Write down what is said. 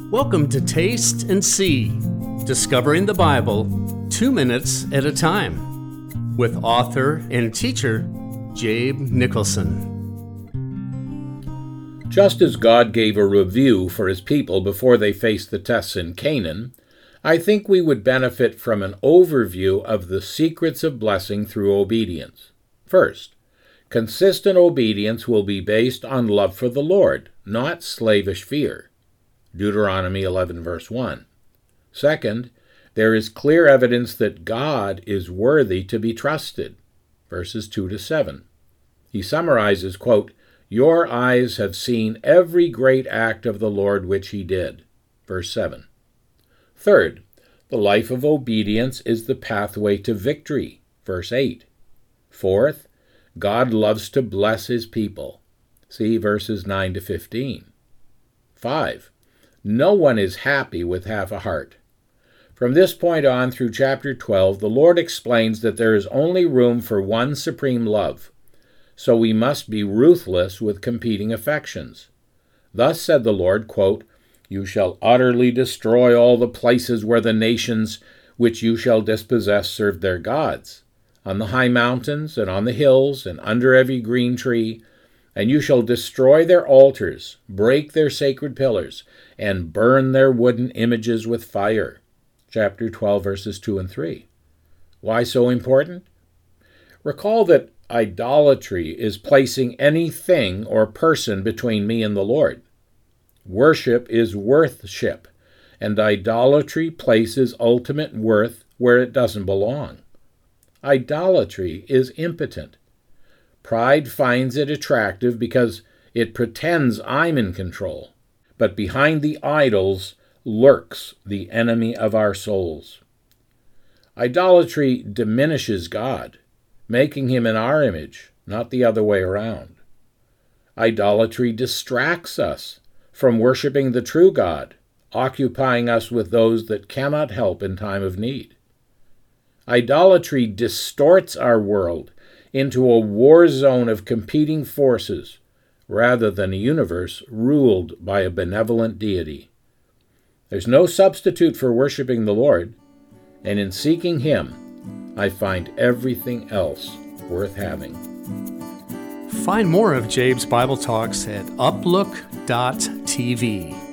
Welcome to Taste and See, Discovering the Bible 2 minutes at a time, with author and teacher Jabe Nicholson. Just as God gave a review for his people before they faced the tests in Canaan, I think we would benefit from an overview of the secrets of blessing through obedience. First, consistent obedience will be based on love for the Lord, not slavish fear. Deuteronomy 11, verse 1. Second, there is clear evidence that God is worthy to be trusted. Verses 2 to 7. He summarizes, quote, "Your eyes have seen every great act of the Lord which he did." Verse 7. Third, the life of obedience is the pathway to victory. Verse 8. Fourth, God loves to bless his people. See verses 9 to 15. 5. No one is happy with half a heart. From this point on through chapter 12, the Lord explains that there is only room for one supreme love, so we must be ruthless with competing affections. Thus said the Lord, quote, "You shall utterly destroy all the places where the nations which you shall dispossess serve their gods, on the high mountains and on the hills and under every green tree, and you shall destroy their altars, break their sacred pillars, and burn their wooden images with fire." Chapter 12, verses 2 and 3. Why so important? Recall that idolatry is placing anything or person between me and the Lord. Worship is worthship, and idolatry places ultimate worth where it doesn't belong. Idolatry is impotent. Pride finds it attractive because it pretends I'm in control. But behind the idols lurks the enemy of our souls. Idolatry diminishes God, making him in our image, not the other way around. Idolatry distracts us from worshiping the true God, occupying us with those that cannot help in time of need. Idolatry distorts our world into a war zone of competing forces rather than a universe ruled by a benevolent deity. There's no substitute for worshiping the Lord, and in seeking him, I find everything else worth having. Find more of Jabe's Bible Talks at uplook.tv.